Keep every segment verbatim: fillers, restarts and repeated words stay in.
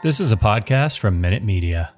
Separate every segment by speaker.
Speaker 1: This is a podcast from Minute Media.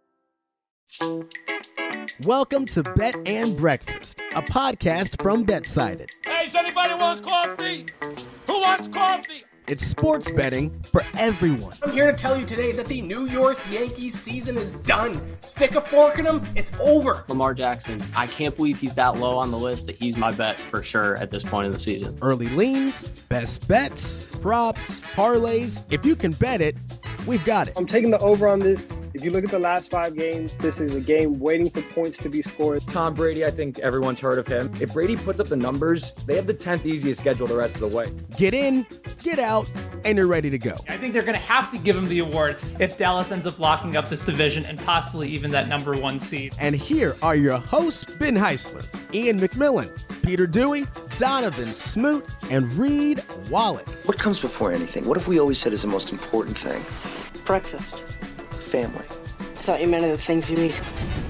Speaker 2: Welcome to Bet and Breakfast, a podcast from BetSided.
Speaker 3: Hey, does anybody want coffee? Who wants coffee?
Speaker 2: It's sports betting for everyone.
Speaker 4: I'm here to tell you today that the New York Yankees season is done. Stick a fork in them, it's over.
Speaker 5: Lamar Jackson, I can't believe he's that low on the list that he's my bet for sure at this point in the season.
Speaker 2: Early leans, best bets, props, parlays. If you can bet it, we've got it.
Speaker 6: I'm taking the over on this. If you look at the last five games, this is a game waiting for points to be scored.
Speaker 7: Tom Brady, I think everyone's heard of him. If Brady puts up the numbers, they have the tenth easiest schedule the rest of the way.
Speaker 2: Get in, get out, and you're ready to go.
Speaker 8: I think they're going to have to give him the award if Dallas ends up locking up this division and possibly even that number one seed.
Speaker 2: And here are your hosts, Ben Heisler, Ian McMillan, Peter Dewey, Donovan Smoot, and Reed Wallach.
Speaker 9: What comes before anything? What have we always said is the most important thing?
Speaker 10: Breakfast.
Speaker 9: Family.
Speaker 10: I thought you meant the things you eat.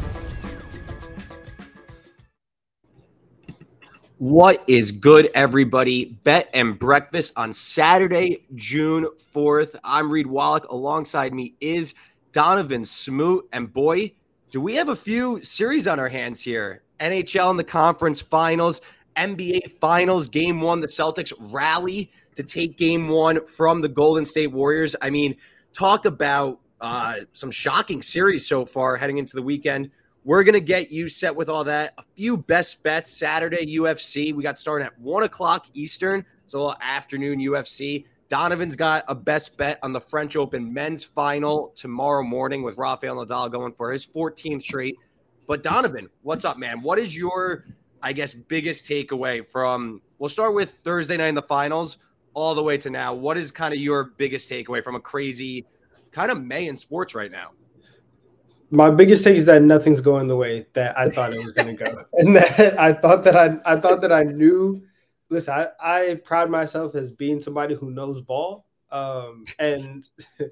Speaker 11: What is good, everybody? Bet and Breakfast on Saturday, June fourth. I'm Reed Wallach. Alongside me is Donovan Smoot. And boy, do we have a few series on our hands here. N H L in the conference finals, N B A finals, game one. The Celtics rally to take game one from the Golden State Warriors. I mean, talk about uh, some shocking series so far heading into the weekend. We're going to get you set with all that. A few best bets Saturday U F C. We got started at one o'clock Eastern, so afternoon U F C. Donovan's got a best bet on the French Open men's final tomorrow morning with Rafael Nadal going for his fourteenth straight. But Donovan, what's up, man? What is your, I guess, biggest takeaway from, we'll start with Thursday night in the finals all the way to now. What is kind of your biggest takeaway from a crazy kind of May in sports right now?
Speaker 12: My biggest take is that nothing's going the way that I thought it was going to go, and that I thought that I I thought that I knew. Listen, I, I pride myself as being somebody who knows ball, um, and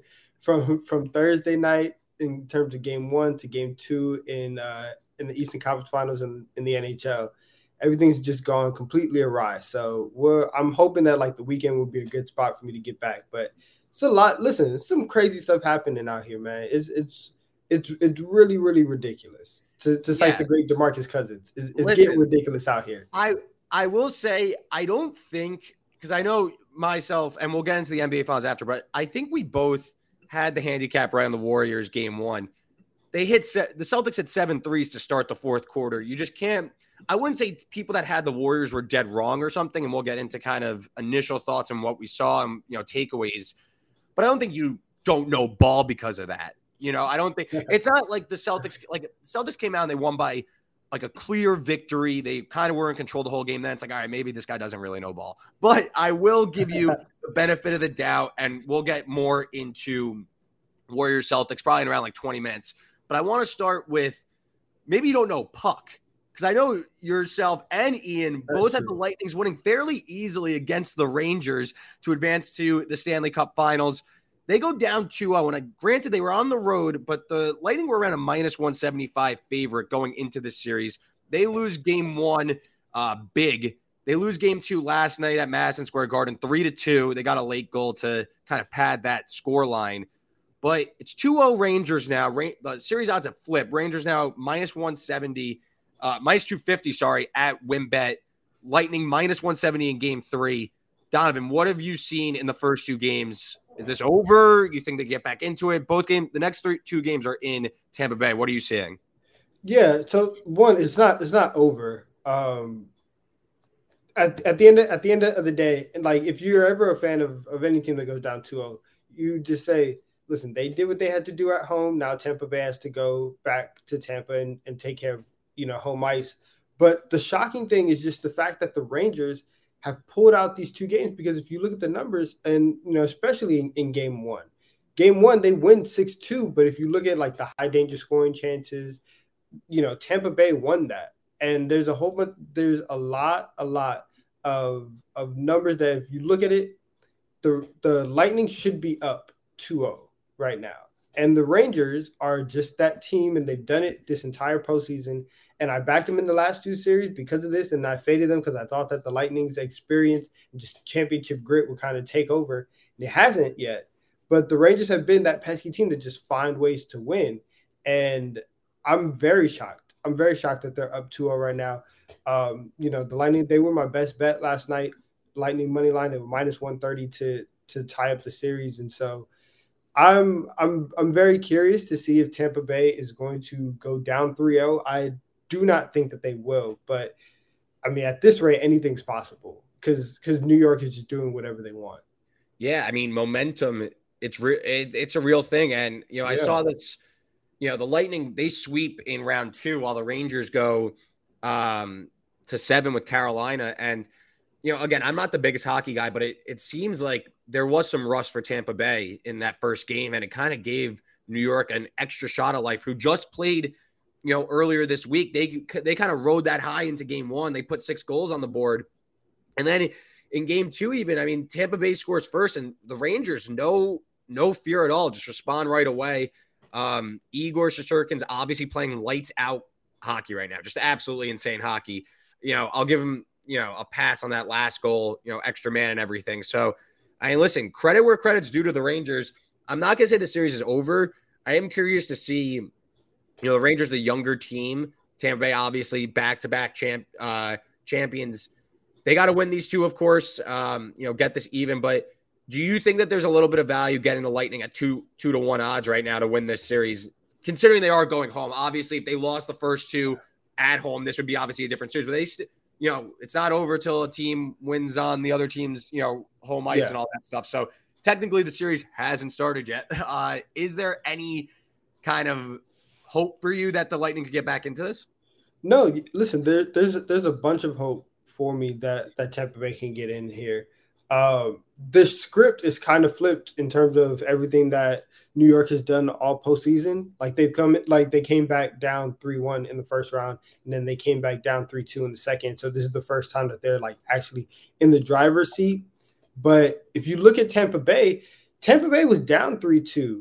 Speaker 12: from from Thursday night in terms of game one to game two in uh, in the Eastern Conference Finals in, in the N H L, everything's just gone completely awry. So we're I'm hoping that like the weekend will be a good spot for me to get back, but it's a lot. Listen, some crazy stuff happening out here, man. It's it's It's it's really, really ridiculous. To to cite yeah. the great DeMarcus Cousins. It's, it's
Speaker 11: Listen,
Speaker 12: getting ridiculous out here.
Speaker 11: I, I will say, I don't think, because I know myself, and we'll get into the N B A Finals after, but I think we both had the handicap right on the Warriors game one. They hit, se- the Celtics hit seven threes to start the fourth quarter. You just can't, I wouldn't say people that had the Warriors were dead wrong or something, and we'll get into kind of initial thoughts on what we saw and, you know, takeaways. But I don't think you don't know ball because of that. You know, I don't think it's not like the Celtics, like Celtics came out and they won by like a clear victory. They kind of were in control the whole game. Then it's like, all right, maybe this guy doesn't really know ball, but I will give you the benefit of the doubt, and we'll get more into Warriors Celtics probably in around like twenty minutes. But I want to start with, maybe you don't know puck, because I know yourself and Ian both had the Lightnings winning fairly easily against the Rangers to advance to the Stanley Cup Finals. They go down two oh, and I, granted they were on the road, but the Lightning were around a minus one seventy-five favorite going into this series. They lose game one uh, big. They lose game two last night at Madison Square Garden, three to two. They got a late goal to kind of pad that score line. But it's two oh Rangers now. Ra- the series odds have flipped. Rangers now minus one seventy, uh, minus two fifty, sorry, at WinBet. Lightning minus one seventy in game three. Donovan, what have you seen in the first two games? Is this over? You think they get back into it? Both games, the next three, two games are in Tampa Bay. What are you seeing?
Speaker 12: Yeah, so one, it's not it's not over. Um, at at the end of, at the end of the day, and like if you're ever a fan of, of any team that goes down two oh, you just say, listen, they did what they had to do at home. Now Tampa Bay has to go back to Tampa and, and take care of, you know, home ice. But the shocking thing is just the fact that the Rangers have pulled out these two games, because if you look at the numbers, and you know, especially in, in game one, game one, they win six two. But if you look at like the high danger scoring chances, you know, Tampa Bay won that. And there's a whole bunch, there's a lot, a lot of, of numbers that if you look at it, the, the Lightning should be up two oh right now. And the Rangers are just that team, and they've done it this entire postseason. And I backed them in the last two series because of this, and I faded them because I thought that the Lightning's experience and just championship grit would kind of take over. And it hasn't yet. but the Rangers have been that pesky team that just find ways to win. And I'm very shocked. I'm very shocked that they're up two oh right now. Um, you know, the Lightning, they were my best bet last night. Lightning money line, they were minus one thirty to to tie up the series. And so I'm I'm I'm very curious to see if Tampa Bay is going to go down three oh. I do not think that they will, but I mean, at this rate, anything's possible because because New York is just doing whatever they want.
Speaker 11: Yeah, I mean, momentum, it's re- it, it's a real thing. And, you know, I yeah. saw this, you know, the Lightning, they sweep in round two while the Rangers go um, to seven with Carolina. And, you know, again, I'm not the biggest hockey guy, but it, it seems like there was some rust for Tampa Bay in that first game, and it kind of gave New York an extra shot of life, who just played, you know, earlier this week. They they kind of rode that high into game one. They put six goals on the board. And then in game two, even, I mean, Tampa Bay scores first, and the Rangers, no, no fear at all, just respond right away. Um, Igor Shesterkin's obviously playing lights out hockey right now, just absolutely insane hockey. You know, I'll give him, you know, a pass on that last goal, you know, extra man and everything. So, I mean, listen, credit where credit's due to the Rangers. I'm not going to say the series is over. I am curious to see, you know, the Rangers, the younger team, Tampa Bay, obviously back-to-back champ, uh, champions. They got to win these two, of course, um, you know, get this even. But do you think that there's a little bit of value getting the Lightning at two, two to one odds right now to win this series, considering they are going home? Obviously, if they lost the first two at home, this would be obviously a different series. But they, st- you know, it's not over till a team wins on the other team's, you know, home ice yeah. and all that stuff. So technically, the series hasn't started yet. Uh, is there any kind of hope for you that the Lightning could get back into this?
Speaker 12: No, listen, there, there's there's a bunch of hope for me that that Tampa Bay can get in here. Um, the script is kind of flipped in terms of everything that New York has done all postseason. Like they've come, like they came back down three one in the first round, and then they came back down three two in the second. So this is the first time that they're like actually in the driver's seat. But if you look at Tampa Bay, Tampa Bay was down three two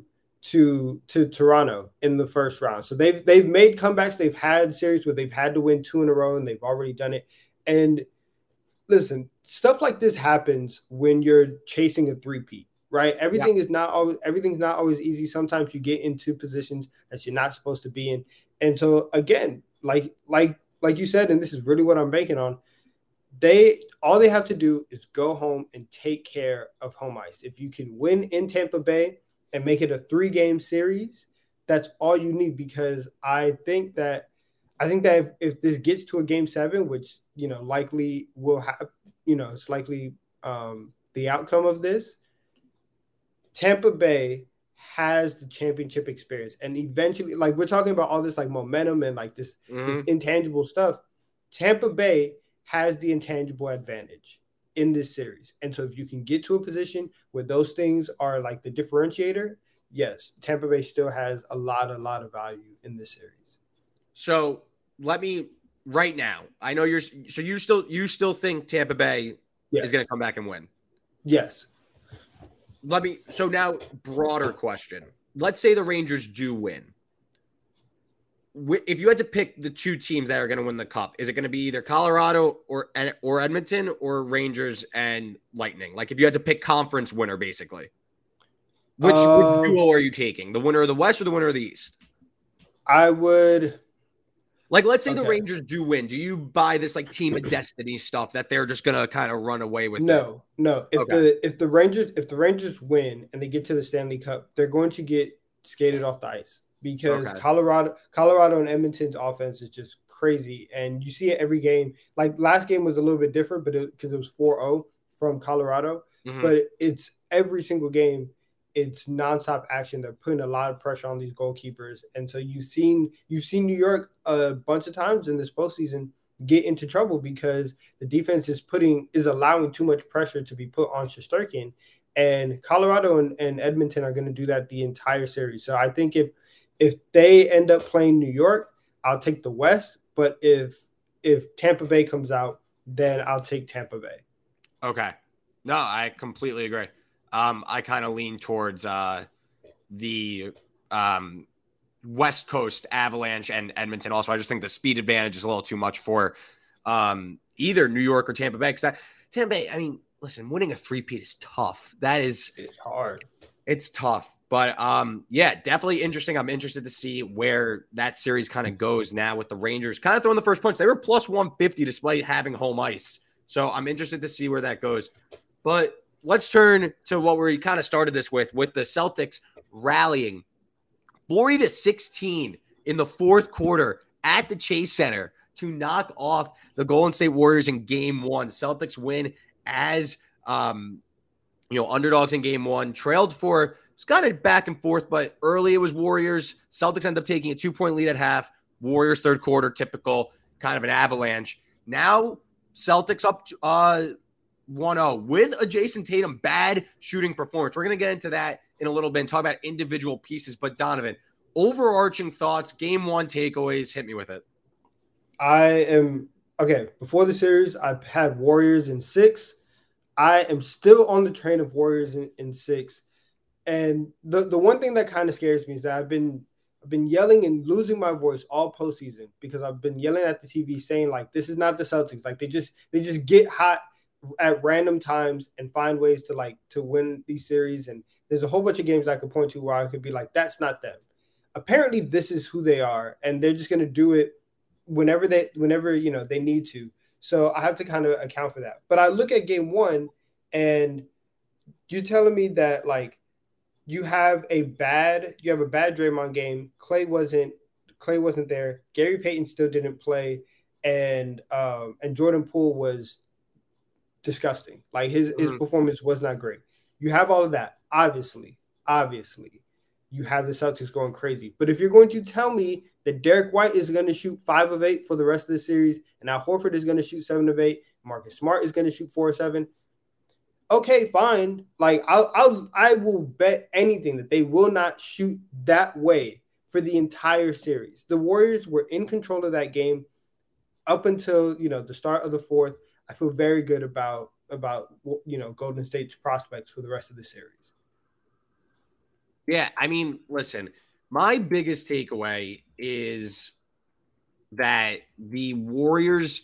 Speaker 12: to to Toronto in the first round. So they've they've made comebacks. They've had series where they've had to win two in a row, and they've already done it. And listen, stuff like this happens when you're chasing a three-peat, right? Everything yeah. is not always everything's not always easy. Sometimes you get into positions that you're not supposed to be in. And so again, like like like you said, and this is really what I'm banking on, they all they have to do is go home and take care of home ice. If you can win in Tampa Bay and make it a three-game series, that's all you need, because I think that I think that if, if this gets to a game seven, which, you know, likely will have, you know, it's likely um, the outcome of this, Tampa Bay has the championship experience. And eventually, like we're talking about all this like momentum and like this, mm-hmm. this intangible stuff, Tampa Bay has the intangible advantage in this series. And so if you can get to a position where those things are like the differentiator, yes, Tampa Bay still has a lot, a lot of value in this series.
Speaker 11: So let me right now, I know you're, so you still, you still think Tampa Bay yes. is going to come back and win?
Speaker 12: Yes.
Speaker 11: Let me, so now broader question. Let's say the Rangers do win. If you had to pick the two teams that are going to win the cup, is it going to be either Colorado or, or Edmonton, or Rangers and Lightning? Like if you had to pick conference winner, basically, which, uh, which duo are you taking? The winner of the West or the winner of the East?
Speaker 12: I would,
Speaker 11: Like, let's say
Speaker 12: Okay.
Speaker 11: the Rangers do win. Do you buy this like team of destiny stuff that they're just gonna kind of run away with?
Speaker 12: No,
Speaker 11: it?
Speaker 12: no. If
Speaker 11: Okay.
Speaker 12: the if the Rangers if the Rangers win and they get to the Stanley Cup, they're going to get skated off the ice because
Speaker 11: Okay.
Speaker 12: Colorado Colorado and Edmonton's offense is just crazy, and you see it every game. Like last game was a little bit different, but because it, it was four oh from Colorado,
Speaker 11: Mhm.
Speaker 12: but it's every single game. It's nonstop action. They're putting a lot of pressure on these goalkeepers. And so you've seen you've seen New York a bunch of times in this postseason get into trouble because the defense is putting is allowing too much pressure to be put on Shesterkin. And Colorado and, and Edmonton are going to do that the entire series. So I think if if they end up playing New York, I'll take the West. But if if Tampa Bay comes out, then I'll take Tampa Bay.
Speaker 11: Okay. No, I completely agree. Um, I kind of lean towards uh, the um, West Coast Avalanche and Edmonton. Also, I just think the speed advantage is a little too much for um, either New York or Tampa Bay. Because Tampa Bay, I mean, listen, winning a three-peat is tough. That is
Speaker 12: it's hard.
Speaker 11: It's tough, but um, yeah, definitely interesting. I'm interested to see where that series kind of goes now with the Rangers kind of throwing the first punch. They were plus one fifty despite having home ice. So I'm interested to see where that goes. But let's turn to what we kind of started this with, with the Celtics rallying forty to sixteen in the fourth quarter at the Chase Center to knock off the Golden State Warriors in game one. Celtics win as um, you know, underdogs in game one, trailed for, it's kind of back and forth, but early it was Warriors. Celtics end up taking a two-point lead at half. Warriors third quarter, typical kind of an avalanche. Now Celtics up to, uh, one oh with a Jason Tatum bad shooting performance. We're going to get into that in a little bit and talk about individual pieces. But Donovan, overarching thoughts, game one takeaways, hit me with it.
Speaker 12: I am, okay, before the series, I've had Warriors in six. I am still on the train of Warriors in, in six. And the, the one thing that kind of scares me is that I've been I've been yelling and losing my voice all postseason because I've been yelling at the T V saying, like, this is not the Celtics. Like, they just they just get hot at random times and find ways to, like, to win these series. And there's a whole bunch of games I could point to where I could be like, that's not them. Apparently, this is who they are, and they're just going to do it whenever they whenever you know they need to. So I have to kind of account for that. But I look at game one, and you're telling me that, like, you have a bad you have a bad Draymond game. Clay wasn't Clay wasn't there. Gary Payton still didn't play, and um, and Jordan Poole was disgusting. Like, his his mm-hmm. performance was not great. You have all of that. Obviously, obviously, you have the Celtics going crazy. But if you're going to tell me that Derek White is going to shoot five of eight for the rest of the series, and Al Horford is going to shoot seven of eight, Marcus Smart is going to shoot four of seven. Okay, fine. Like, I'll, I'll, I will bet anything that they will not shoot that way for the entire series. The Warriors were in control of that game up until, you know, the start of the fourth. I feel very good about, about, you know, Golden State's prospects for the rest of the series.
Speaker 11: Yeah, I mean, listen, my biggest takeaway is that the Warriors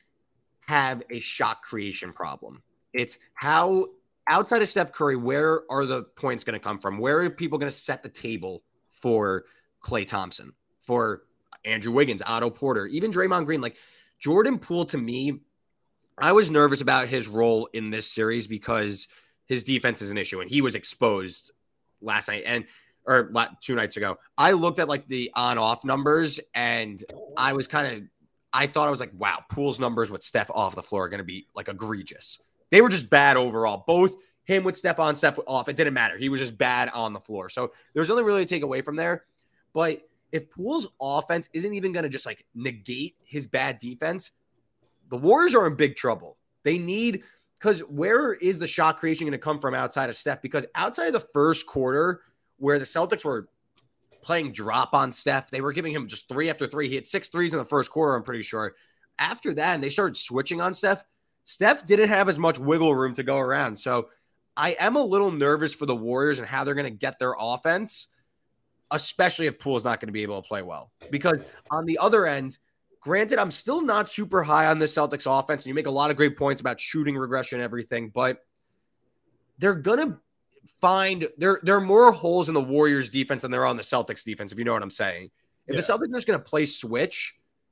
Speaker 11: have a shot creation problem. It's how, outside of Steph Curry, where are the points going to come from? Where are people going to set the table for Klay Thompson, for Andrew Wiggins, Otto Porter, even Draymond Green? Like, Jordan Poole, to me, I was nervous about his role in this series because his defense is an issue, and he was exposed last night and or two nights ago. I looked at, like, the on-off numbers, and I was kind of, I thought I was like, wow, Poole's numbers with Steph off the floor are going to be, like, egregious. They were just bad overall. Both him with Steph on, Steph off. It didn't matter. He was just bad on the floor. So there's nothing really to take away from there. But if Poole's offense isn't even going to just, like, negate his bad defense, the Warriors are in big trouble. They need, because where is the shot creation going to come from outside of Steph? Because outside of the first quarter, where the Celtics were playing drop on Steph, they were giving him just three after three. He had six threes in the first quarter, I'm pretty sure. After that, and they started switching on Steph, Steph didn't have as much wiggle room to go around. So I am a little nervous for the Warriors and how they're going to get their offense, especially if Poole's not going to be able to play well. Because on the other end, granted, I'm still not super high on the Celtics offense, and you make a lot of great points about shooting regression and everything, but they're going to find there, there are more holes in the Warriors defense than there are on the Celtics defense, if you know what I'm saying. If yeah. the Celtics are just going to play switch,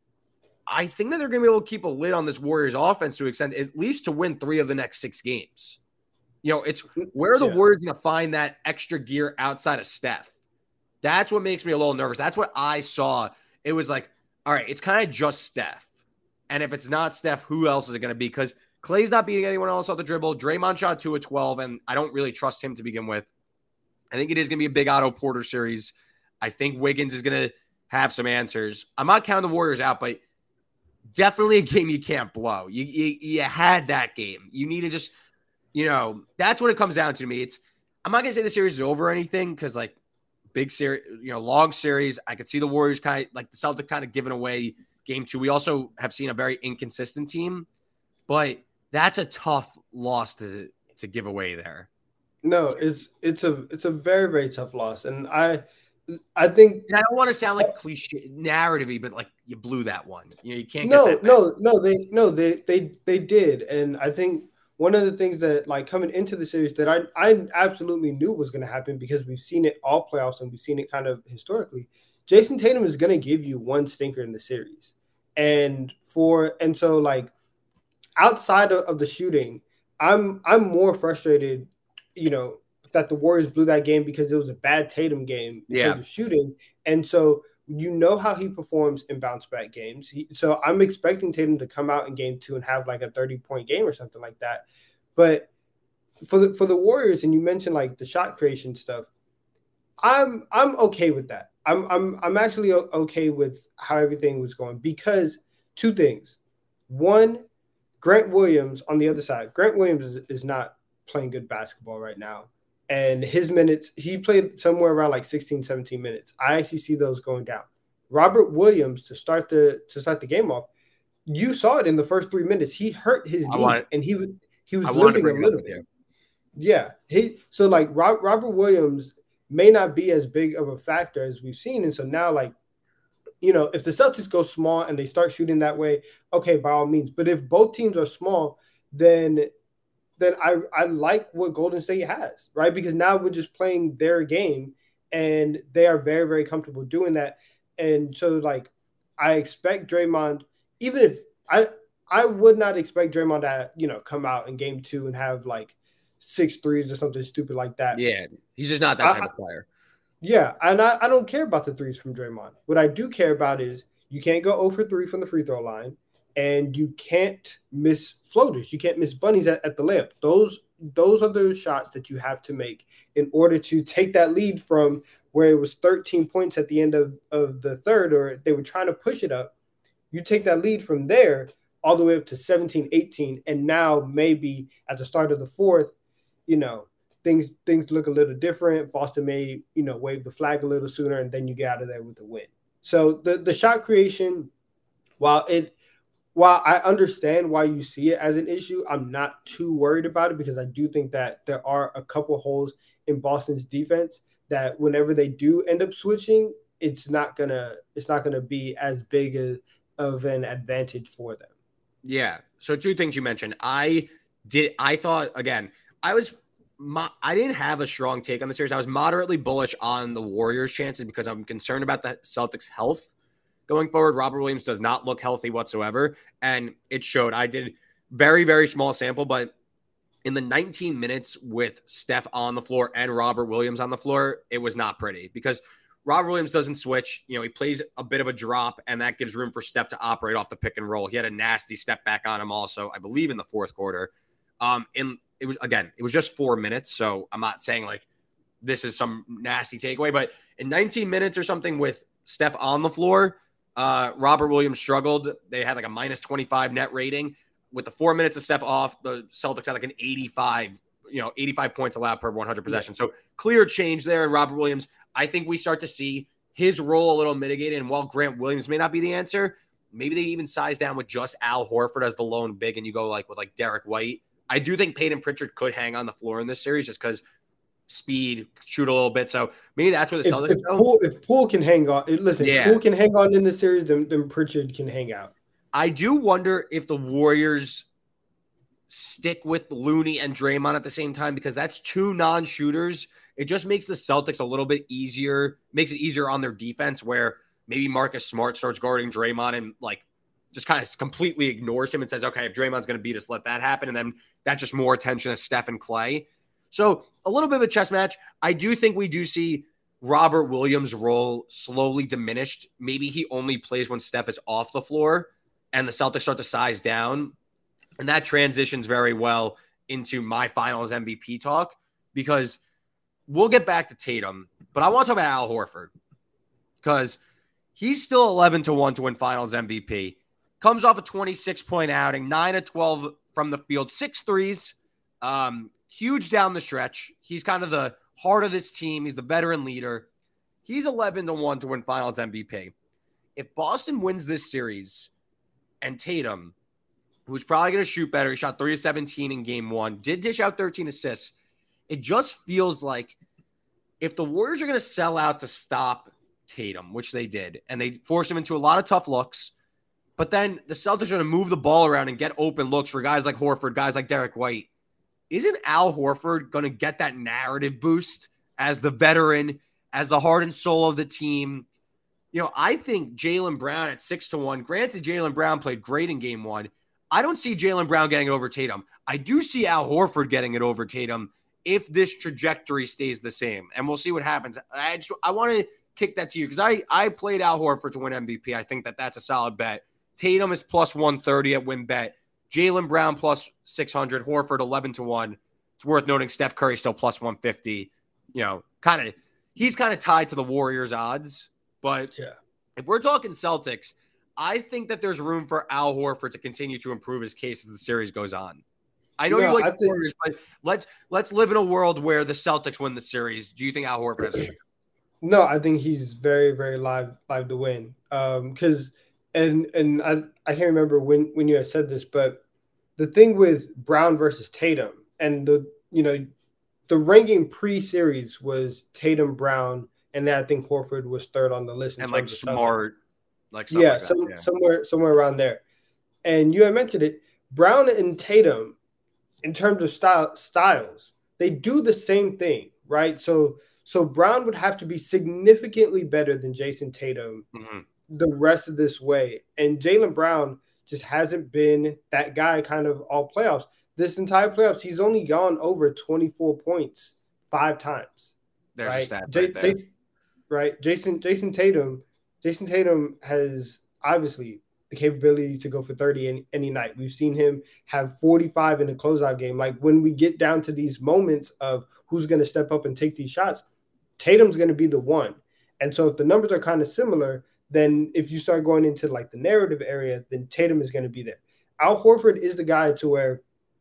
Speaker 11: I think that they're going to be able to keep a lid on this Warriors offense to extend at least to win three of the next six games. You know, it's where are the yeah. Warriors going to find that extra gear outside of Steph? That's what makes me a little nervous. That's what I saw. It was like, all right, it's kind of just Steph. And if it's not Steph, who else is it going to be? Because Clay's not beating anyone else off the dribble. Draymond shot two of twelve, and I don't really trust him to begin with. I think it is going to be a big Otto Porter series. I think Wiggins is going to have some answers. I'm not counting the Warriors out, but definitely a game you can't blow. You, you you had that game. You need to just, you know, that's what it comes down to me. It's I'm not going to say the series is over or anything because, like, big series, you know, long series. I could see the Warriors kind of, like, the Celtics kind of giving away game two. We also have seen a very inconsistent team, but that's a tough loss to to give away there.
Speaker 12: No, it's it's a it's a very, very tough loss. And I I think
Speaker 11: and I don't want to sound like cliche narrative-y, but, like, you blew that one. You know, you can't
Speaker 12: no,
Speaker 11: get that
Speaker 12: no, no, they no, they they they did. And I think one of the things that like coming into the series that I, I absolutely knew was going to happen because we've seen it all playoffs and we've seen it kind of historically. Jason Tatum is going to give you one stinker in the series. And for, and so like outside of, of the shooting, I'm, I'm more frustrated, you know, that the Warriors blew that game because it was a bad Tatum game in
Speaker 11: yeah.
Speaker 12: terms of shooting. And so you know how he performs in bounce back games. He, so I'm expecting Tatum to come out in game two and have like a thirty point game or something like that. But for the, for the Warriors, and you mentioned like the shot creation stuff, I'm, I'm okay with that. I'm, I'm, I'm actually okay with how everything was going because two things. One, Grant Williams on the other side. Grant Williams is, is not playing good basketball right now. And his minutes, he played somewhere around like sixteen, seventeen minutes. I actually see those going down. Robert Williams to start the to start the game off, you saw it in the first three minutes. He hurt his knee
Speaker 11: wanted,
Speaker 12: and he was he was
Speaker 11: I
Speaker 12: limping a little bit. Yeah. He so like Rob, Robert Williams may not be as big of a factor as we've seen. And so now like, you know, if the Celtics go small and they start shooting that way, okay, by all means. But if both teams are small, then then I, I like what Golden State has, right? Because now we're just playing their game and they are very, very comfortable doing that. And so, like, I expect Draymond, even if I I would not expect Draymond to, you know, come out in game two and have, like, six threes or something stupid like that.
Speaker 11: Yeah, he's just not that type
Speaker 12: I,
Speaker 11: of player.
Speaker 12: Yeah, and I, I don't care about the threes from Draymond. What I do care about is you can't go zero for three from the free throw line. And you can't miss floaters. You can't miss bunnies at, at the layup. Those those are those shots that you have to make in order to take that lead from where it was thirteen points at the end of, of the third, or they were trying to push it up. You take that lead from there all the way up to seventeen, eighteen. And now maybe at the start of the fourth, you know, things things look a little different. Boston may, you know, wave the flag a little sooner, and then you get out of there with the win. So the, the shot creation, while it While I understand why you see it as an issue, I'm not too worried about it because I do think that there are a couple holes in Boston's defense that whenever they do end up switching, it's not gonna it's not gonna be as big a, of an advantage for them.
Speaker 11: Yeah. So two things you mentioned. I did. I thought again. I was. Mo- I didn't have a strong take on the series. I was moderately bullish on the Warriors' chances because I'm concerned about the Celtics' health. Going forward, Robert Williams does not look healthy whatsoever, and it showed. I did very, very small sample, but in the nineteen minutes with Steph on the floor and Robert Williams on the floor, it was not pretty because Robert Williams doesn't switch. You know, he plays a bit of a drop, and that gives room for Steph to operate off the pick and roll. He had a nasty step back on him also, I believe, in the fourth quarter. Um, and it was, again, it was just four minutes, so I'm not saying, like, this is some nasty takeaway, but in nineteen minutes or something with Steph on the floor, Uh, Robert Williams struggled. They had like a minus twenty-five net rating. With the four minutes of Steph off, the Celtics had like an eighty-five, you know, eighty-five points allowed per one hundred possessions. So clear change there. And Robert Williams, I think we start to see his role a little mitigated. And while Grant Williams may not be the answer, maybe they even size down with just Al Horford as the lone big and you go like with like Derek White. I do think Peyton Pritchard could hang on the floor in this series just because speed, shoot a little bit. So maybe that's where the Celtics
Speaker 12: if, if
Speaker 11: go.
Speaker 12: Poole, if Poole can hang on, listen,
Speaker 11: yeah.
Speaker 12: if Poole can hang on in this series, then, then Pritchard can hang out.
Speaker 11: I do wonder if the Warriors stick with Looney and Draymond at the same time because that's two non-shooters. It just makes the Celtics a little bit easier, makes it easier on their defense where maybe Marcus Smart starts guarding Draymond and like just kind of completely ignores him and says, okay, if Draymond's going to beat us, let that happen. And then that's just more attention to Steph and Clay. So a little bit of a chess match. I do think we do see Robert Williams' role slowly diminished. Maybe he only plays when Steph is off the floor and the Celtics start to size down. And that transitions very well into my finals M V P talk because we'll get back to Tatum, but I want to talk about Al Horford because he's still eleven to one to win finals M V P. Comes off a twenty-six point outing, nine of twelve from the field, six threes. Um, Huge down the stretch. He's kind of the heart of this team. He's the veteran leader. He's eleven to one to win finals M V P. If Boston wins this series and Tatum, who's probably going to shoot better, he shot three of seventeen in game one, did dish out thirteen assists. It just feels like if the Warriors are going to sell out to stop Tatum, which they did, and they forced him into a lot of tough looks, But then the Celtics are going to move the ball around and get open looks for guys like Horford, guys like Derek White. Isn't Al Horford going to get that narrative boost as the veteran, as the heart and soul of the team? You know, I think Jaylen Brown at six to one, granted Jaylen Brown played great in game one. I don't see Jaylen Brown getting it over Tatum. I do see Al Horford getting it over Tatum if this trajectory stays the same. And we'll see what happens. I, just, I want to kick that to you because I, I played Al Horford to win M V P. I think that that's a solid bet. Tatum is plus one thirty at WinBet. Jaylen Brown plus six hundred. Horford eleven to one. It's worth noting Steph Curry still plus one fifty. You know, kind of, he's kind of tied to the Warriors odds. But
Speaker 12: yeah,
Speaker 11: if we're talking Celtics, I think that there's room for Al Horford to continue to improve his case as the series goes on. I know no, you like the think, Warriors, but let's let's live in a world where the Celtics win the series. Do you think Al Horford has a chance?
Speaker 12: No, I think he's very, very live live to win. Um, because and and I, I can't remember when, when you had said this, but the thing with Brown versus Tatum and the you know the ranking pre-series was Tatum, Brown, and then I think Horford was third on the list.
Speaker 11: And like Smart, like
Speaker 12: yeah,
Speaker 11: like
Speaker 12: some,
Speaker 11: yeah,
Speaker 12: somewhere somewhere around there. And you had mentioned it, Brown and Tatum, in terms of style styles, they do the same thing, right? So so Brown would have to be significantly better than Jason Tatum
Speaker 11: mm-hmm.
Speaker 12: the rest of this way. And Jaylen Brown just hasn't been that guy kind of all playoffs. This entire playoffs, he's only gone over twenty-four points five times.
Speaker 11: There's
Speaker 12: right?
Speaker 11: a stat
Speaker 12: J-
Speaker 11: right there.
Speaker 12: Jason, right? Jason Jason Tatum, Jason Tatum has obviously the capability to go for thirty any, any night. We've seen him have forty-five in the closeout game. Like when we get down to these moments of who's going to step up and take these shots, Tatum's going to be the one. And so if the numbers are kind of similar, then if you start going into like the narrative area, then Tatum is going to be there. Al Horford is the guy to where,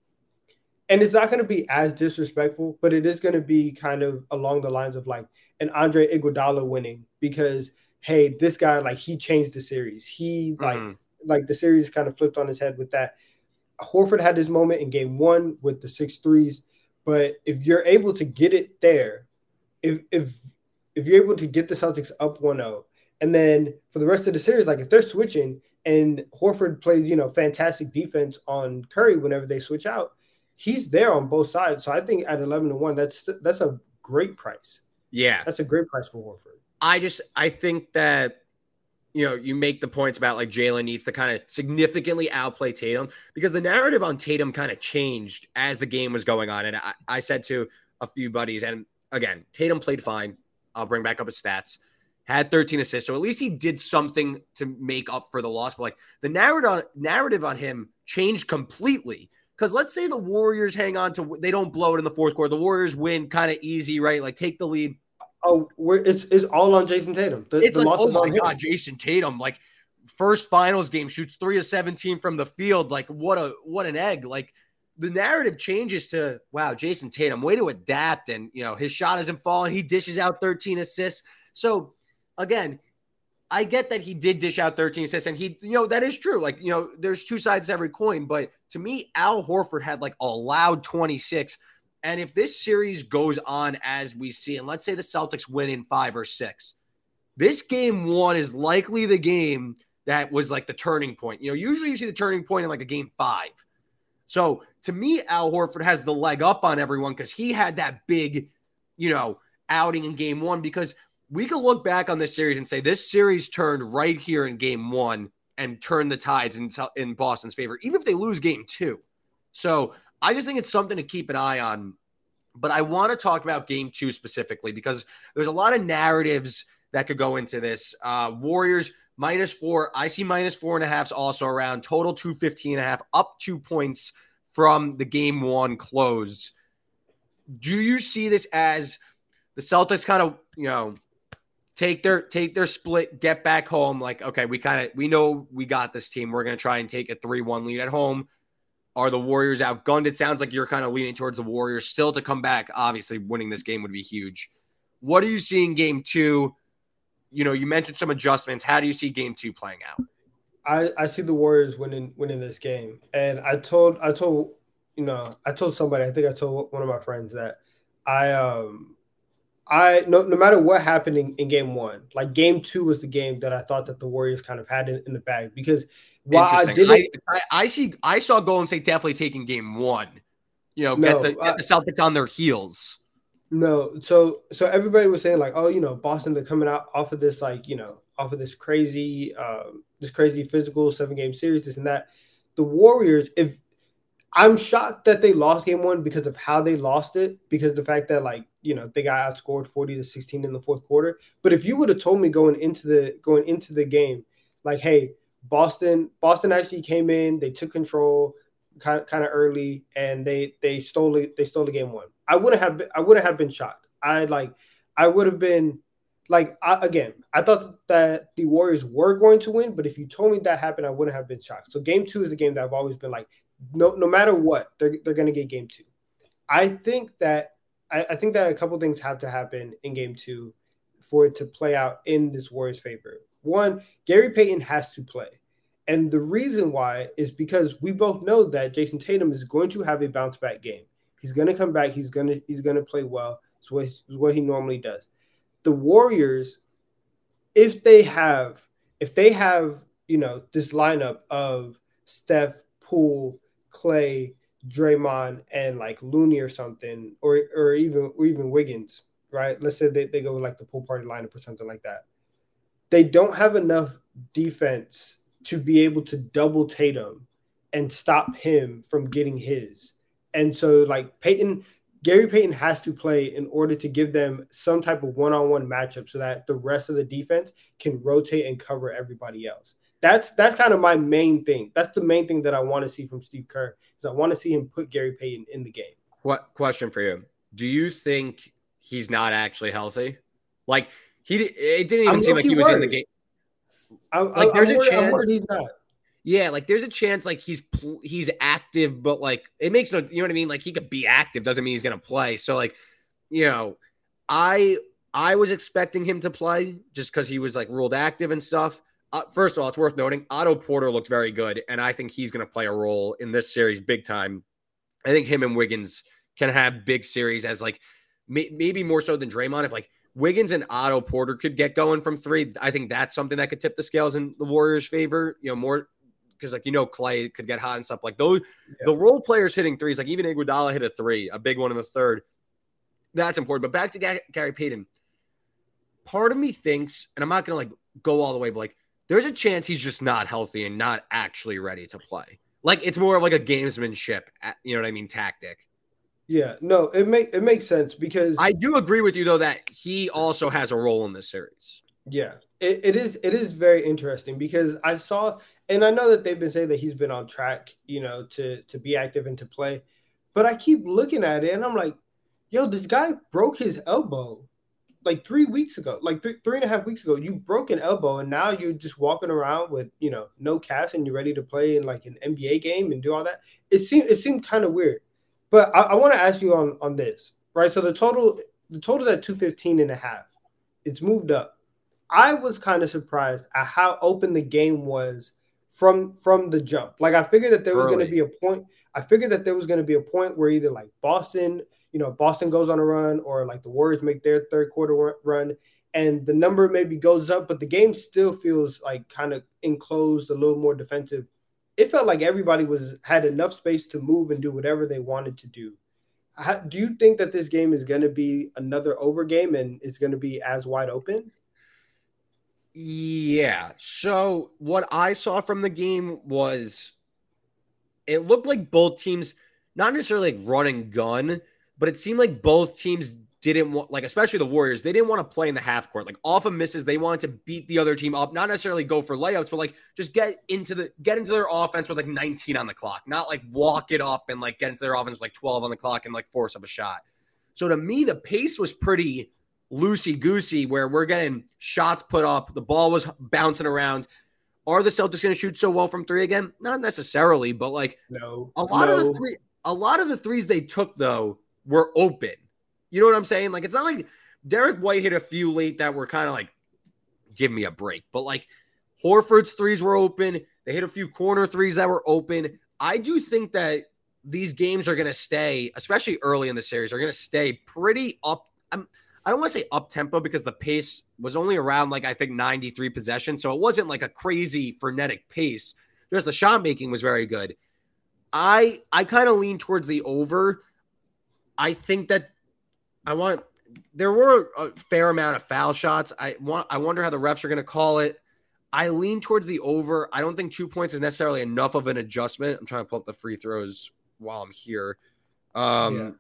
Speaker 12: and it's not going to be as disrespectful, but it is going to be kind of along the lines of like an Andre Iguodala winning because, hey, this guy, like he changed the series. He like, mm-hmm. like the series kind of flipped on his head with that. Horford had his moment in game one with the six threes, but if you're able to get it there, if, if, if you're able to get the Celtics up one oh, and then for the rest of the series, like if they're switching and Horford plays, you know, fantastic defense on Curry whenever they switch out, he's there on both sides. So I think at eleven to one, that's that's a great price.
Speaker 11: Yeah.
Speaker 12: That's a great price for Horford.
Speaker 11: I just I think that, you know, you make the points about like Jaylen needs to kind of significantly outplay Tatum because the narrative on Tatum kind of changed as the game was going on. And I, I said to a few buddies, and again, Tatum played fine. I'll bring back up his stats. Had thirteen assists, so at least he did something to make up for the loss. But like the narrative on, narrative on him changed completely. Because let's say the Warriors hang on to, they don't blow it in the fourth quarter. The Warriors win kind of easy, right? Like take the lead.
Speaker 12: Oh, we're, it's it's all on Jason Tatum. The,
Speaker 11: it's
Speaker 12: the
Speaker 11: like, oh my
Speaker 12: on
Speaker 11: God,
Speaker 12: him.
Speaker 11: Jason Tatum, like first finals game, shoots three of seventeen from the field. Like what a what an egg. Like the narrative changes to, wow, Jason Tatum, way to adapt. And, you know, his shot isn't falling. He dishes out thirteen assists. So, again, I get that he did dish out thirteen assists, and he, you know, that is true. Like, you know, there's two sides to every coin, but to me, Al Horford had like a loud twenty-six. And if this series goes on as we see, and let's say the Celtics win in five or six, this game one is likely the game that was like the turning point. You know, usually you see the turning point in like a game five. So to me, Al Horford has the leg up on everyone because he had that big, you know, outing in game one, because we can look back on this series and say this series turned right here in game one and turned the tides in, in Boston's favor, even if they lose game two. So I just think it's something to keep an eye on. But I want to talk about game two specifically because there's a lot of narratives that could go into this. Uh, Warriors minus four. I see minus four and a half also around. Total two fifteen and a half, up two points from the game one close. Do you see this as the Celtics kind of, you know, take their take their split, get back home? Like, okay, we kind of we know we got this team. We're going to try and take a three one lead at home. Are the Warriors outgunned? It sounds like you're kind of leaning towards the Warriors still to come back. Obviously, winning this game would be huge. What are you seeing game two? You know, you mentioned some adjustments. How do you see game two playing out?
Speaker 12: I, I see the Warriors winning winning this game. And I told I told you know, I told somebody, I think I told one of my friends that I um I no no matter what happened in, in game one, like game two was the game that I thought that the Warriors kind of had in, in the bag, because
Speaker 11: Interesting. I, I, I see. I saw Golden State definitely taking game one. You know,
Speaker 12: No,
Speaker 11: get the,
Speaker 12: I-
Speaker 11: get the Celtics on their heels.
Speaker 12: No, so so everybody was saying like, oh, you know, Boston, they're coming out off of this like, you know, off of this crazy, um, this crazy physical seven game series, this and that. The Warriors, if I'm shocked that they lost game one because of how they lost it, because the fact that like, you know, they got outscored forty to sixteen in the fourth quarter. But if you would have told me going into the going into the game, like, hey, Boston, Boston actually came in, they took control kind of, kind of early, and they they stole it, they stole the game one. I wouldn't have been, I wouldn't have been shocked. I like I would have been like I, again. I thought that the Warriors were going to win, but if you told me that happened, I wouldn't have been shocked. So game two is the game that I've always been like, no, no matter what, they're they're going to get game two. I think that I, I think that a couple things have to happen in game two for it to play out in this Warriors' favor. One, Gary Payton has to play. And the reason why is because we both know that Jason Tatum is going to have a bounce back game. He's going to come back. He's going to he's going to play well. It's what, it's what he normally does. The Warriors, if they have if they have, you know, this lineup of Steph, Poole, Clay, Draymond, and like Looney or something, or or even or even Wiggins, right? Let's say they, they go with like the pool party lineup or something like that. They don't have enough defense to be able to double Tatum and stop him from getting his. And so like Peyton, Gary Payton has to play in order to give them some type of one-on-one matchup so that the rest of the defense can rotate and cover everybody else. That's that's kind of my main thing. That's the main thing that I want to see from Steve Kerr, is I want to see him put Gary Payton in the game.
Speaker 11: What question for you? Do you think he's not actually healthy? Like he, it didn't even
Speaker 12: I'm
Speaker 11: seem like he was
Speaker 12: worried.
Speaker 11: in the game.
Speaker 12: I,
Speaker 11: Like
Speaker 12: I,
Speaker 11: there's
Speaker 12: I'm
Speaker 11: a
Speaker 12: worried,
Speaker 11: chance.
Speaker 12: I'm worried he's not.
Speaker 11: Yeah, like there's a chance like he's he's active, but like it makes no, you know what I mean? Like he could be active, doesn't mean he's gonna play. So like, you know, I I was expecting him to play just because he was like ruled active and stuff. Uh, first of all, it's worth noting Otto Porter looked very good, and I think he's gonna play a role in this series big time. I think him and Wiggins can have big series as like may, maybe more so than Draymond. If like Wiggins and Otto Porter could get going from three, I think that's something that could tip the scales in the Warriors' favor. You know, more. Because, like, you know, Clay could get hot and stuff like those. Yeah. The role players hitting threes, like even Iguodala hit a three, a big one in the third. That's important. But back to G- Gary Payton. Part of me thinks, and I'm not going to, like, go all the way, but, like, there's a chance he's just not healthy and not actually ready to play. Like, it's more of, like, a gamesmanship, you know what I mean, tactic.
Speaker 12: Yeah, no, it, make, it makes sense because...
Speaker 11: I do agree with you, though, that he also has a role in this series.
Speaker 12: Yeah, it, it is it is very interesting because I saw, and I know that they've been saying that he's been on track, you know, to to be active and to play, but I keep looking at it and I'm like, yo, this guy broke his elbow like three weeks ago, like th- three and a half weeks ago. You broke an elbow and now you're just walking around with, you know, no cast and you're ready to play in like an N B A game and do all that. It seemed it seemed kind of weird, but I, I want to ask you on on this, right? So the total the total is at two fifteen and a half. It's moved up. I was kind of surprised at how open the game was from from the jump. Like I figured that there was going to be a point. I figured that there was going to be a point where either like Boston, you know, Boston goes on a run, or like the Warriors make their third quarter run, and the number maybe goes up, but the game still feels like kind of enclosed, a little more defensive. It felt like everybody was had enough space to move and do whatever they wanted to do. How, do you think that this game is going to be another over game and it's going to be as wide open?
Speaker 11: Yeah. So what I saw from the game was it looked like both teams, not necessarily like run and gun, but it seemed like both teams didn't want, like, especially the Warriors, they didn't want to play in the half court. Like off of misses, they wanted to beat the other team up, not necessarily go for layups, but like just get into the get into their offense with like nineteen on the clock, not like walk it up and like get into their offense with like twelve on the clock and like force up a shot. So to me, the pace was pretty loosey-goosey, where we're getting shots put up. The ball was bouncing around. Are the Celtics going to shoot so well from three again? Not necessarily, but like
Speaker 12: no,
Speaker 11: a lot
Speaker 12: no.
Speaker 11: of the three, a lot of the threes they took though were open. You know what I'm saying? Like it's not like Derek White hit a few late that were kind of like, give me a break. But like Horford's threes were open. They hit a few corner threes that were open. I do think that these games are going to stay, especially early in the series, are going to stay pretty up. I'm, I don't want to say up tempo because the pace was only around like I think ninety-three possessions. So it wasn't like a crazy frenetic pace. just the shot making was very good. I I kind of lean towards the over. I think that I want there were a fair amount of foul shots. I want I wonder how the refs are going to call it. I lean towards the over. I don't think two points is necessarily enough of an adjustment. I'm trying to pull up the free throws while I'm here. Um, yeah.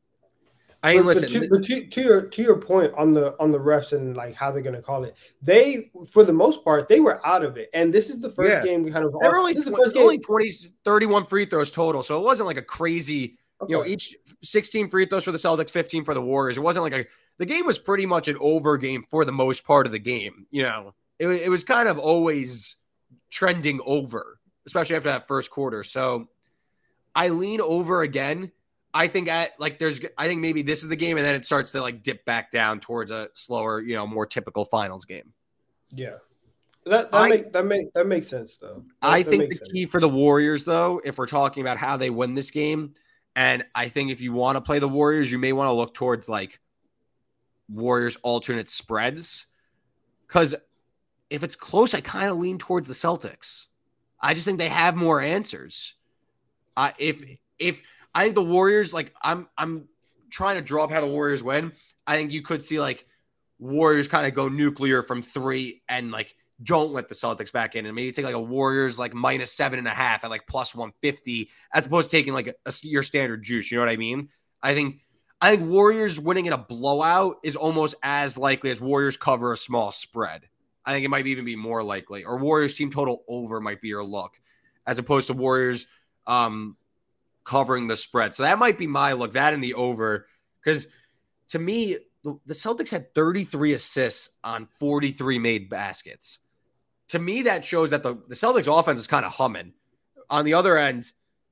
Speaker 11: I mean,
Speaker 12: but,
Speaker 11: listen.
Speaker 12: But to, but to, to your to your point on the on the refs and like how they're going to call it, they for the most part they were out of it. And this is the first yeah. game we kind of
Speaker 11: there were only, twenty, only twenty, thirty-one free throws total, so it wasn't like a crazy. Okay. You know, each sixteen free throws for the Celtics, fifteen for the Warriors. It wasn't like a the game was pretty much an over game for the most part of the game. You know. It, it was kind of always trending over, especially after that first quarter. So I lean over again. I think at like there's I think maybe this is the game, and then it starts to like dip back down towards a slower, you know, more typical finals game.
Speaker 12: Yeah. That that, I, make, that, make, that makes sense, though. That,
Speaker 11: I
Speaker 12: that
Speaker 11: think the
Speaker 12: sense.
Speaker 11: key for the Warriors, though, if we're talking about how they win this game, and I think if you want to play the Warriors, you may want to look towards like Warriors alternate spreads. Because if it's close, I kind of lean towards the Celtics. I just think they have more answers. Uh, if if I think the Warriors, like I'm I'm trying to draw up how the Warriors win. I think you could see like Warriors kind of go nuclear from three and like don't let the Celtics back in, and maybe take like a Warriors like minus seven and a half at like plus one fifty, as opposed to taking like a, a, your standard juice. You know what I mean? I think I think Warriors winning in a blowout is almost as likely as Warriors cover a small spread. I think it might even be more likely. Or Warriors team total over might be your look, as opposed to Warriors um, covering the spread. So that might be my look, that and the over. Because to me, the, the Celtics had thirty-three assists on forty-three made baskets. To me, that shows that the, the Celtics offense is kind of humming. On the other end,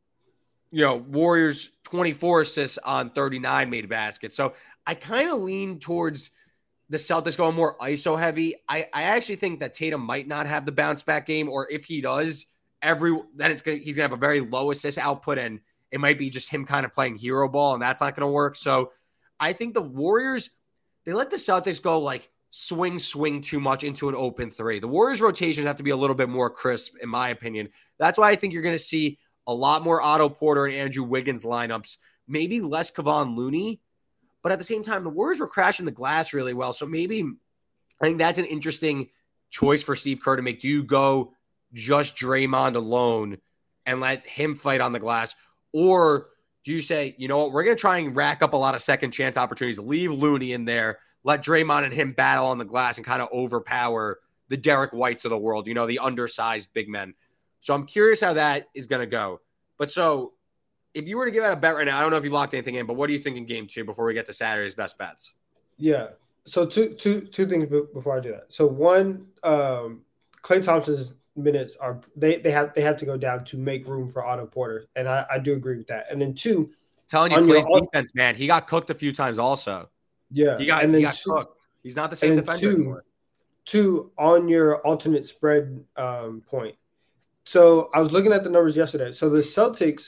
Speaker 11: you know, Warriors twenty-four assists on thirty-nine made baskets. So I kind of lean towards the Celtics going more I S O heavy. I, I actually think that Tatum might not have the bounce back game, or if he does, every then it's gonna he's gonna have a very low assist output, and it might be just him kind of playing hero ball, and that's not gonna work. So I think the Warriors, they let the Celtics go like swing, swing too much into an open three. The Warriors rotations have to be a little bit more crisp, in my opinion. That's why I think you're gonna see a lot more Otto Porter and Andrew Wiggins lineups, maybe less Kevon Looney. But at the same time, the Warriors were crashing the glass really well. So maybe I think that's an interesting choice for Steve Kerr to make. Do you go just Draymond alone and let him fight on the glass? Or do you say, you know what, we're going to try and rack up a lot of second chance opportunities, leave Looney in there, let Draymond and him battle on the glass and kind of overpower the Derek Whites of the world, you know, the undersized big men. So I'm curious how that is going to go. But so if you were to give out a bet right now, I don't know if you locked anything in, but what do you think in game two before we get to Saturday's best bets?
Speaker 12: Yeah. So two, two, two things before I do that. So one, um, Klay Thompson's minutes are they they have they have to go down to make room for Otto Porter, and I, I do agree with that. And then two,
Speaker 11: telling you, Klay's your, defense, man, he got cooked a few times also.
Speaker 12: Yeah,
Speaker 11: he got
Speaker 12: and
Speaker 11: he
Speaker 12: then
Speaker 11: got
Speaker 12: two,
Speaker 11: cooked. He's not the same defender
Speaker 12: two,
Speaker 11: anymore.
Speaker 12: Two on your alternate spread um, point. So I was looking at the numbers yesterday. So the Celtics.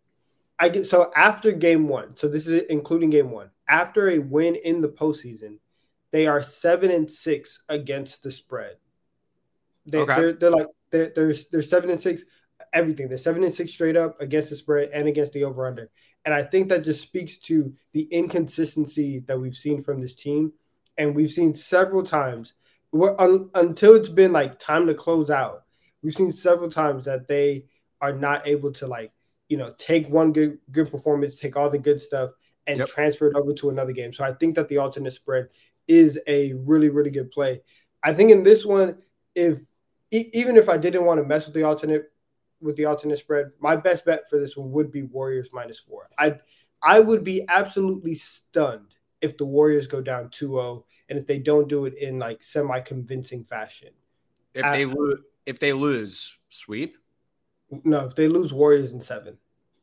Speaker 12: I get so after game one, so this is including game one, after a win in the postseason, they are seven and six against the spread. They, okay. They're they're like they're, they're they're seven and six, everything. They're seven and six straight up against the spread and against the over under. And I think that just speaks to the inconsistency that we've seen from this team, and we've seen several times un, until it's been like time to close out. We've seen several times that they are not able to like. You know, take one good good performance, take all the good stuff, and yep. transfer it over to another game. So I think that the alternate spread is a really, really good play. I think in this one, if e- even if I didn't want to mess with the alternate with the alternate spread, my best bet for this one would be Warriors minus four. I I would be absolutely stunned if the Warriors go down two oh and if they don't do it in like semi-convincing fashion.
Speaker 11: If I, they lose, if they lose, sweep.
Speaker 12: No, if they lose, Warriors in seven.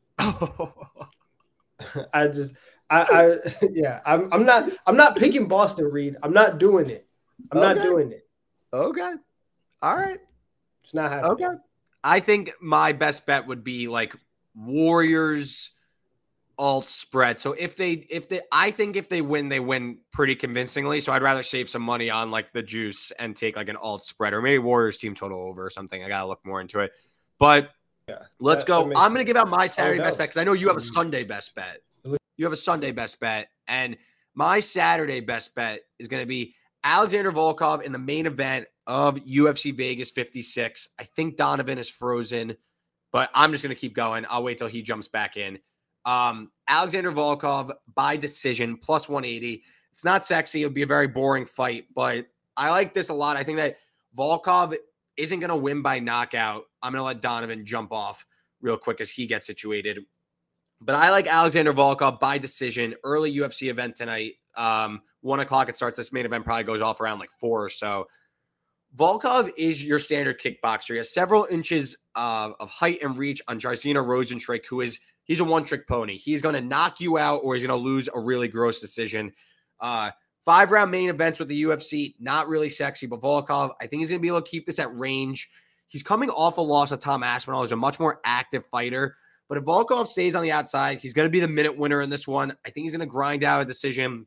Speaker 12: I just, I, I, yeah, I'm, I'm not, I'm not picking Boston, Reed. I'm not doing it. I'm okay. not doing it.
Speaker 11: Okay. All right.
Speaker 12: It's not happening.
Speaker 11: Okay. I think my best bet would be like Warriors alt spread. So if they, if they, I think if they win, they win pretty convincingly. So I'd rather save some money on like the juice and take like an alt spread, or maybe Warriors team total over or something. I got to look more into it. But
Speaker 12: yeah,
Speaker 11: let's
Speaker 12: that,
Speaker 11: go.
Speaker 12: that
Speaker 11: I'm going to
Speaker 12: sense.
Speaker 11: give out my Saturday
Speaker 12: Oh, no.
Speaker 11: best bet because I know you have a Sunday best bet. You have a Sunday best bet. And my Saturday best bet is going to be Alexander Volkov in the main event of U F C Vegas fifty-six. I think Donovan is frozen, but I'm just going to keep going. I'll wait till he jumps back in. Um, Alexander Volkov by decision, plus one eighty. It's not sexy. It'll be a very boring fight, but I like this a lot. I think that Volkov isn't going to win by knockout. I'm going to let Donovan jump off real quick as he gets situated. But I like Alexander Volkov by decision. Early U F C event tonight. Um, one o'clock it starts. This main event probably goes off around like four or so. Volkov is your standard kickboxer. He has several inches uh, of height and reach on Jairzinho Rozenstruik, who is he's a one-trick pony. He's going to knock you out or he's going to lose a really gross decision. Uh, five-round main events with the U F C, not really sexy, but Volkov, I think he's going to be able to keep this at range. He's coming off a loss of Tom Aspinall. He's a much more active fighter. But if Volkov stays on the outside, he's going to be the minute winner in this one. I think he's going to grind out a decision.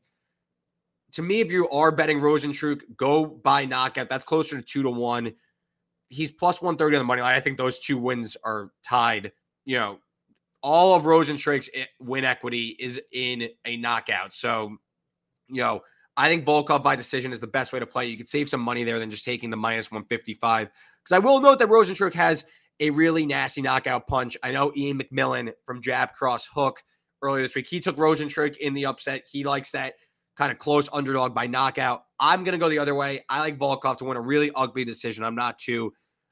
Speaker 11: To me, if you are betting Rozenstruik, go by knockout. That's closer to two to one. He's plus one thirty on the money line. I think those two wins are tied. You know, all of Rozenstruik's win equity is in a knockout. So, you know, I think Volkov by decision is the best way to play. You could save some money there than just taking the minus one fifty-five. Because I will note that Rozenstruik has a really nasty knockout punch. I know Ian McMillan from Jab Cross Hook earlier this week, he took Rozenstruik in the upset. He likes that kind of close underdog by knockout. I'm going to go the other way. I like Volkov to win a really ugly decision. I'm not too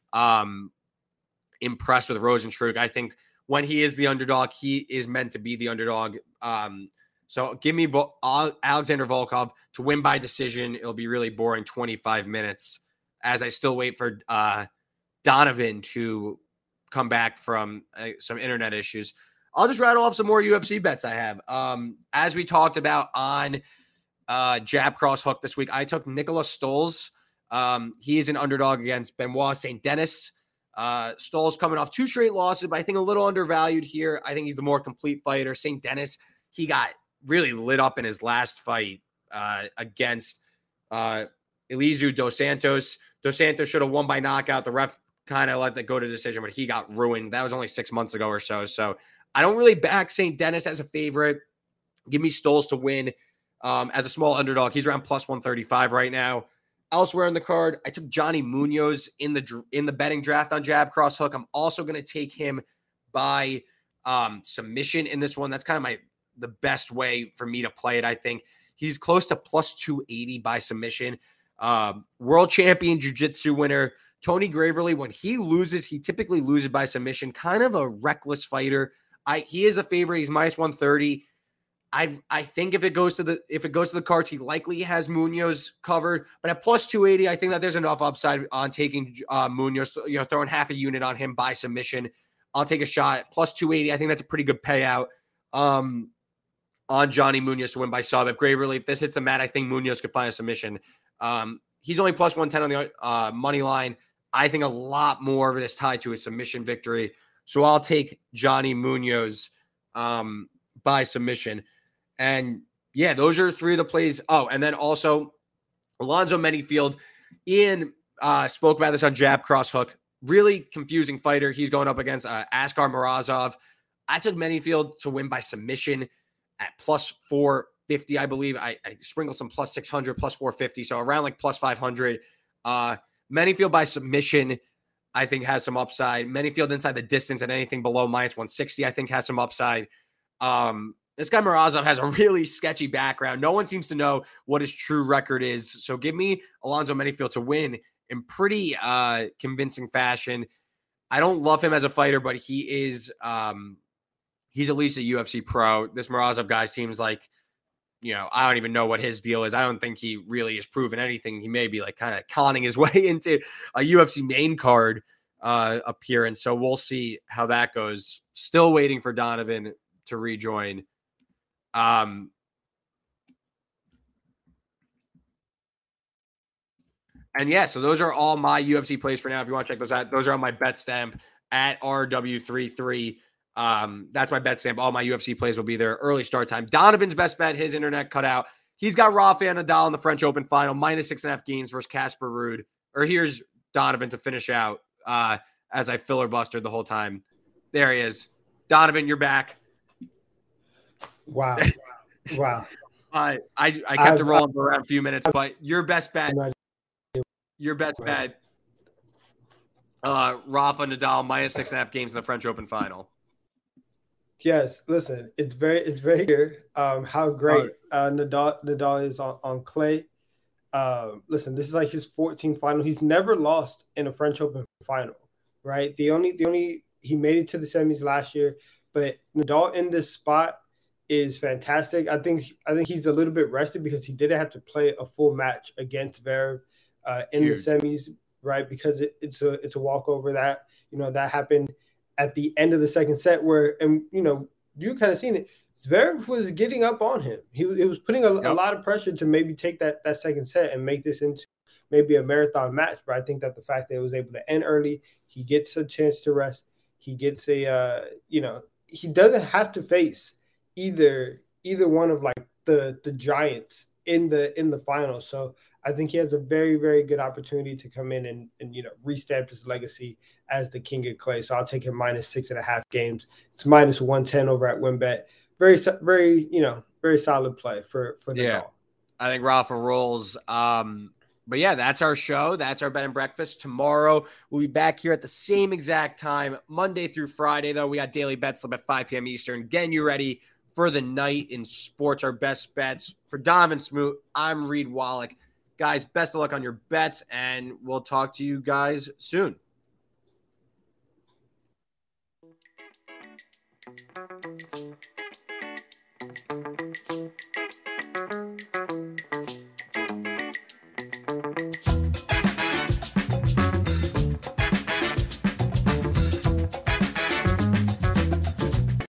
Speaker 11: um, impressed with Rozenstruik. I think when he is the underdog, he is meant to be the underdog. Um, so give me Vol- Alexander Volkov to win by decision. It'll be really boring, twenty-five minutes, as I still wait for uh, Donovan to come back from uh, some internet issues. I'll just rattle off some more U F C bets I have. Um, as we talked about on uh, Jab Cross Hook this week, I took Nicholas Stoles. Um, he is an underdog against Benoit Saint Denis. Uh, Stoles coming off two straight losses, but I think a little undervalued here. I think he's the more complete fighter. Saint Denis, he got really lit up in his last fight uh, against uh, Elizeu Dos Santos. Dos Santos should have won by knockout. The ref kind of let that go to decision, but he got ruined. That was only six months ago or so. So I don't really back Saint Denis as a favorite. Give me Stoles to win um, as a small underdog. He's around plus one thirty-five right now. Elsewhere in the card, I took Johnny Munoz in the in the betting draft on Jab Cross Hook. I'm also going to take him by um, submission in this one. That's kind of my the best way for me to play it, I think. He's close to plus two eighty by submission. Um, world champion jiu-jitsu winner Tony Graverly, when he loses, he typically loses by submission. Kind of a reckless fighter. I he is a favorite. He's minus one thirty. I I think if it goes to the if it goes to the cards, he likely has Munoz covered. But at plus two eighty, I think that there's enough upside on taking uh, Munoz. You know, throwing half a unit on him by submission. I'll take a shot. Plus two eighty, I think that's a pretty good payout um, on Johnny Munoz to win by sub. If Graverly, if this hits a mat, I think Munoz could find a submission. Um, he's only plus one ten on the uh, money line. I think a lot more of it is tied to a submission victory. So I'll take Johnny Munoz um, by submission. And yeah, those are three of the plays. Oh, and then also Alonzo Menifield. Ian uh, spoke about this on Jab Cross Hook. Really confusing fighter. He's going up against uh, Askar Morozov. I took Menifield to win by submission at plus four fifty, I believe. I, I sprinkled some plus six hundred, plus four fifty. So around like plus five hundred. Uh, Menifield by submission, I think, has some upside. Menifield inside the distance and anything below minus one sixty, I think, has some upside. Um, this guy Morozov has a really sketchy background. No one seems to know what his true record is. So give me Alonzo Menifield to win in pretty uh, convincing fashion. I don't love him as a fighter, but he is um, he's at least a U F C pro. This Morozov guy seems like, you know, I don't even know what his deal is. I don't think he really has proven anything. He may be like kind of conning his way into a U F C main card uh, appearance. So we'll see how that goes. Still waiting for Donovan to rejoin. Um, and yeah, so those are all my U F C plays for now. If you want to check those out, those are on my bet stamp at R W thirty-three. Um, that's my bet stamp. All my U F C plays will be there. Early start time. Donovan's best bet, his internet cut out. He's got Rafael Nadal in the French Open final, minus six and a half games versus Casper Ruud. Or here's Donovan to finish out. Uh, as I filibustered the whole time. There he is. Donovan, you're back.
Speaker 12: Wow. Wow.
Speaker 11: uh, I I kept I've, it rolling for around a few minutes, but your best bet, your best bet, uh, Rafa Nadal minus six and a half games in the French Open final.
Speaker 12: Yes, listen, it's very, it's very clear um, how great uh, Nadal Nadal is on, on clay. Um, listen, this is like his fourteenth final. He's never lost in a French Open final, right? The only, the only he made it to the semis last year, but Nadal in this spot is fantastic. I think, I think he's a little bit rested because he didn't have to play a full match against Zverev uh, in Huge. the semis, right? Because it, it's a, it's a walkover that you know that happened at the end of the second set where, and you know, you kind of seen it. Zverev was getting up on him. He it was putting a, yep. a lot of pressure to maybe take that that second set and make this into maybe a marathon match. But I think that the fact that it was able to end early, he gets a chance to rest. He gets a, uh, you know, he doesn't have to face either either one of like the the giants in the in the final. So I think he has a very, very good opportunity to come in and, and you know, restamp his legacy as the king of clay. So I'll take him minus six and a half games. It's minus one ten over at WinBet. Very, very, you know, very solid play for, for the
Speaker 11: yeah.
Speaker 12: ball.
Speaker 11: I think Rafa rolls. Um, but yeah, that's our show. That's our bed and breakfast. Tomorrow we'll be back here at the same exact time, Monday through Friday, though. We got daily bet slip at five p.m. Eastern. Getting you ready for the night in sports, our best bets. For Donovan Smoot, I'm Reed Wallach. Guys, best of luck on your bets, and we'll talk to you guys soon.